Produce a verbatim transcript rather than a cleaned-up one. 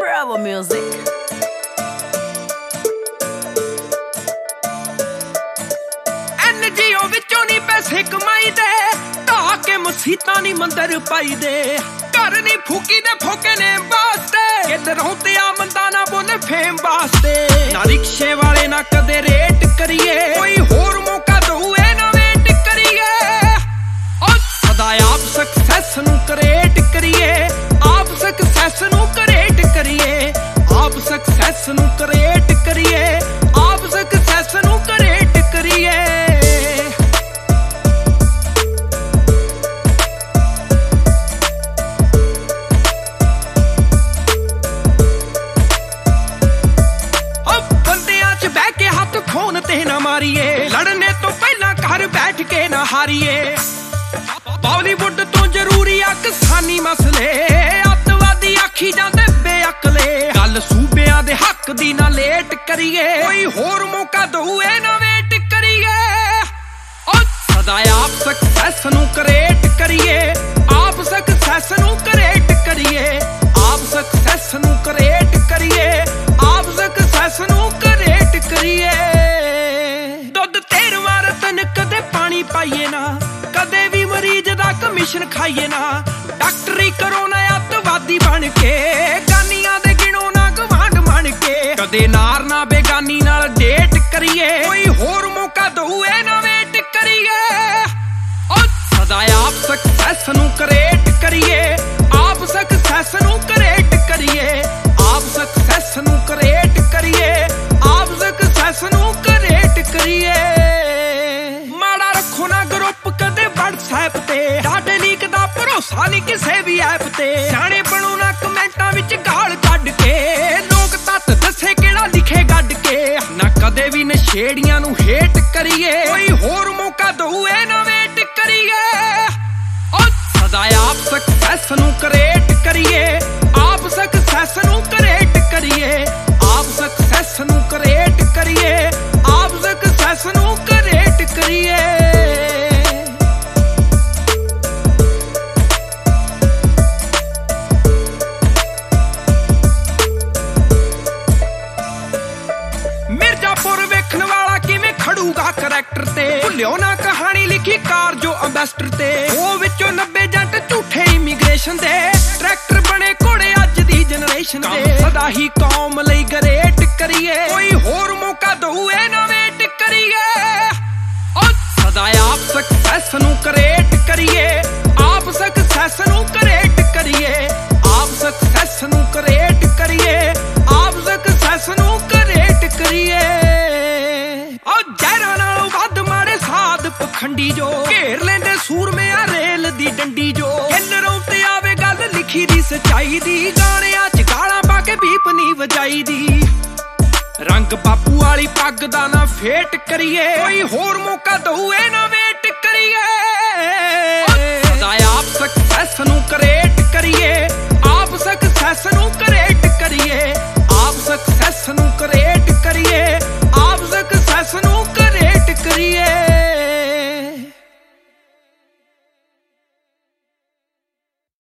Forever Music. NGO ਵਿੱਚੋਂ ਨਹੀਂ ਪੈਸੇ ਕਮਾਈਦੇ, ਢਾਹ ਕੇ ਮਸੀਤਾਂ ਨਹੀਂ ਮੰਦਰ ਪਾਈਦੇ, ਘਰ ਨਹੀਂ ਫੂਕੀ ਦੇ ਫੋਕੇ ਨੇ ਵਾਸਤੇ, ਕਿਧਰੋਂ ਤੇ ਆ ਮੰਦਾ ਨਾ ਬੋਲੇ ਫੇਮ ਵਾਸਤੇ। ਨਾ ਰਿਕਸ਼ੇ ਵਾਲੇ ਨਾ ਕਦੇ ਰੇਟ ਕਰੀਏ, ਕੋਈ ਹੋਰ ਮੌਕਾ ਦਊਏ ਨਾ ਵੇਟ ਕਰੀਏ। ਉਹ ਸਦਾ ਆਪ ਸਕਸੈਸ ਨੂੰ ਕ੍ਰੀਏਟ ਕਰੀਏ, ਆਪ ਸਕਸੈਸ ਨੂੰ ਕ੍ਰੀਏਟ ਕਰੀਏ, ਆਪ ਸਕਸੈਸ ਨੂੰ ਕ੍ਰੀਏਟ ਕਰੀਏ, ਆਪ ਸਕਸੈਸ ਨੂੰ ਕ੍ਰੀਏਟ ਕਰੀਏ। ਖੂਨ ਤੇ ਨਾ ਮਾਰੀਏ, ਲੜਨੇ ਤੋਂ ਪਹਿਲਾਂ ਘਰ ਬੈਠ ਕੇ ਨਾ ਹਾਰੀਏ। ਬਾਲੀਵੁੱਡ ਤੋਂ ਜ਼ਰੂਰੀ ਆ ਕਿਸਾਨੀ ਮਸਲੇ, ਅੱਤਵਾਦੀ ਆਖੀ ਜਾਂਦੇ ਬੇਅਕਲੇ। ਗੱਲ ਸੂਬਿਆਂ ਦੇ ਹੱਕ ਦੀ ਨਾ ਲੇਟ ਕਰੀਏ, ਕੋਈ ਹੋਰ ਮੌਕਾ ਦਊਏ ਨਾ ਵੇਟ ਕਰੀਏ। ਉਹ ਸਦਾ ਆਪ ਸਕਸੈਸ ਨੂੰ ਕ੍ਰੀਏਟ ਕਰੀਏ, ਆਪ ਸਕਸੈਸ ਨੂੰ ਕ੍ਰੀਏਟ ਕਰੀਏ, ਆਪ ਸਕਸੈਸ ਨੂੰ ਕ੍ਰੀਏਟ ਕਰੀਏ, ਆਪ ਸਕਸੈਸ ਨੂੰ ਕ੍ਰੀਏਟ ਕਰੀਏ। ਦੁੱਧ ਤੇਰਵਾਂ ਰਤਨ ਕਦੇ ਪਾਣੀ ਪਾਈਏ ਨਾ, ਕਦੇ ਵੀ ਮਰੀਜ਼ ਦਾ ਕਮਿਸ਼ਨ ਖਾਈਏ ਨਾ। ਡਾਕਟਰੀ ਕਰੋ ਨਾ ਅੱਤਵਾਦੀ ਬਣ ਕੇ, ਗਾਨੀਆਂ ਦੇ ਗਿਣੋ ਨਾ ਗਵਾਂਢ ਬਣ ਕੇ। ਕਦੇ ਨਾਰ ਨਾ ਬੇਗਾਨੀ ਨਾਲ ਡੇਟ ਕਰੀਏ, ਕੋਈ ਹੋਰ ਮੌਕਾ ਦਊਏ ਨਾ ਵੇਟ ਕਰੀਏ। ਉਹ ਸਦਾ ਆਪ ਸਕਸੈਸ ਨੂੰ ਕ੍ਰੀਏਟ ਕਰੀਏ, ਆਪ ਸਕਸੈਸ ਨੂੰ ਕ੍ਰੀਏਟ ਕਰੀਏ, ਆਪ ਸਕਸੈਸ ਨੂੰ ਕ੍ਰੀਏਟ ਕਰੀਏ, ਆਪ ਸਕਸੈਸ ਨੂੰ ਕ੍ਰੀਏਟ ਕਰੀਏ। ਮਾੜਾ ਰੱਖੋ ਨਾ ਗਰੁੱਪ ਕਦੇ ਵਟਸਐਪ ਤੇ, ਡਾਟੇ ਲੀਕ ਦਾ ਭਰੋਸਾ ਨਹੀਂ ਕਿਸੇ ਵੀ ਐਪ ਤੇ। ਸਿਆਣੇ ਬਣੋ ਨਾ ਕਮੈਂਟਾਂ ਵਿੱਚ ਗਾਲ ਕੱਢ ਕੇ, ਲੋਕ ਤੱਤ ਦੱਸੇ ਕਿਹੜਾ ਲਿਖੇ ਗੱਡ ਕੇ। ਨਾ ਕਦੇ ਵੀ ਨਸ਼ੇੜੀਆਂ ਨੂੰ ਹੇਟ ਕਰੀਏ, ਕੋਈ ਹੋਰ ਮੌਕਾ ਦਊਏ ਨਾ ਵੇਟ ਕਰੀਏ। ਉਹ ਸਦਾ ਆਪ ਸਕਸੈਸ ਨੂੰ ਕ੍ਰੀਏਟ ਕਰੀਏ, ਆਪ ਸਕਸੈਸ ਨੂੰ ਕ੍ਰੀਏਟ ਕਰੀਏ, ਆਪ ਸਕਸੈਸ ਨੂੰ ਕ੍ਰੀਏਟ ਕਰੀਏ, ਆਪ ਸਕਸੈਸ ਨੂੰ ਕ੍ਰੀਏਟ ਕਰੀਏ। ਮਿਰਜ਼ਾਪੁਰ ਵੇਖਣ ਵਾਲਾ ਕਿਵੇਂ ਖੜੂਗਾ ਕਰੈਕਟਰ ਤੇ, ਭੁੱਲਿਓ ਨਾ ਕਹਾਣੀ ਲਿਖੀ ਕਾਰ ਜੋ ਅੰਬੈਸਟਰ ਤੇ। ਉਹ ਵਿੱਚੋਂ ਨੱਬੇ ਜੱਟ ਝੂਠੇ ਇਮੀਗ੍ਰੇਸ਼ਨ ਦੇ, ਟਰੈਕਟਰ ਬਣੇ ਘੋੜੇ ਅੱਜ ਦੀ ਜਨਰੇਸ਼ਨ ਦੇ। ਸਦਾ ਹੀ ਕੌਮ ਲਈ ਗਰੇਟ ਕਰੀਏ, ਕੋਈ ਹੋਰ ਮੌਕਾ ਦਊਏ ਨਾ ਵੇਟ ਕਰੀਏ। ਉਹ ਸਦਾ ਆਪ ਸਕਸੈਸ ਨੂੰ ਕ੍ਰੀਏਟ ਕਰੀਏ, ਆਪ ਸਕਸੈਸ ਨੂੰ ਕ੍ਰੀਏਟ ਕਰੀਏ, ਆਪ ਸਕਸੈਸ ਨੂੰ ਕ੍ਰੀਏਟ ਕਰੀਏ, ਆਪ ਸਕਸੈਸ ਨੂੰ ਕ੍ਰੀਏਟ ਕਰੀਏ। ਉਹ ਜ਼ਹਿਰਾਂ ਨਾਲੋਂ ਵੱਧ ਮਾੜੇ ਸਾਧ ਪਖੰਡੀ ਜੋ, ਘੇਰ ਲੈਂਦੇ ਸੂਰਮਿਆਂ ਰੇਲ ਦੀ ਡੰਡੀ ਜੋ। ਹਿੱਲਰੋਂ ਤੇ ਆਵੇ ਗੱਲ ਲਿਖੀ ਦੀ ਸੱਚਾਈ ਦੀ, ਗਾਣਿਆਂ ਚ ਗਾਲਾਂ ਪਾ ਕੇ ਬੀਪ ਨਹੀਂ ਵਜਾਈ ਦੀ। ਰੰਗ ਬਾਪੂ ਵਾਲੀ ਪੱਗ ਦਾ ਨਾ ਫੇਟ ਕਰੀਏ, ਕੋਈ ਹੋਰ ਮੌਕਾ ਦਊਏ ਨਾ ਵੇਟ ਕਰੀਏ। ਸਦਾ ਆਪ ਸਕਸੈਸ ਨੂੰ ਕ੍ਰੀਏਟ ਕਰੀਏ, ਆਪ ਸਕਸੈਸ ਨੂੰ ਕ੍ਰੀਏਟ